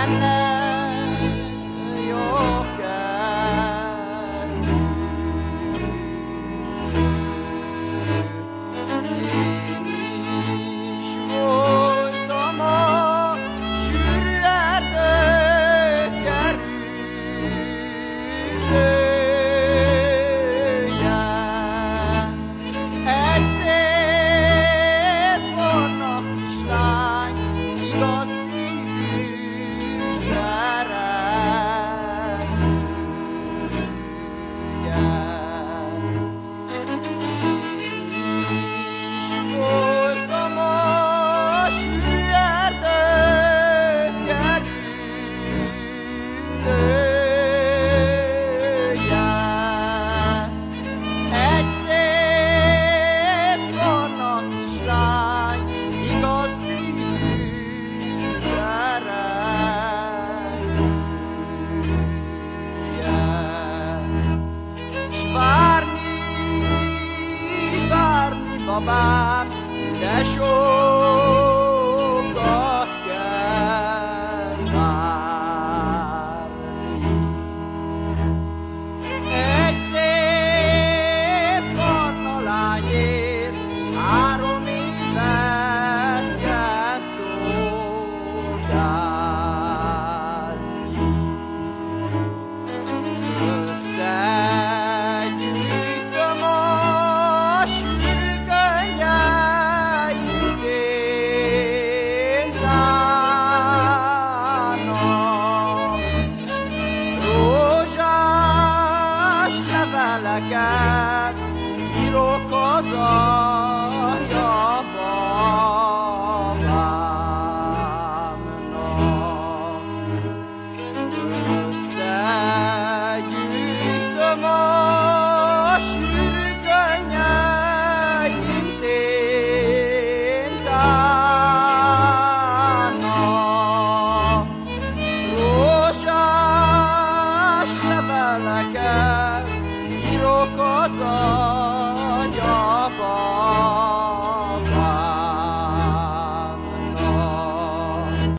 benne jó kerül. Én is voltam a sűrű erdő kerülője. Egy szép barna kislány, igaz szívű szeretője. Én is voltam a sűrű erdő kerülője. Egy szép barna kislány, igaz szívű szeretője. S várni, babám, de sokat kell várni. Egy szép barna lányért 3 évet kell szolgálni. Összegyűjtöm a sűrű könnyeim téntának. Rózsás leveleket írok haza babámnak. Összegyűjtöm a sűrű könnyeim téntának. Rózsás leveleket írok haza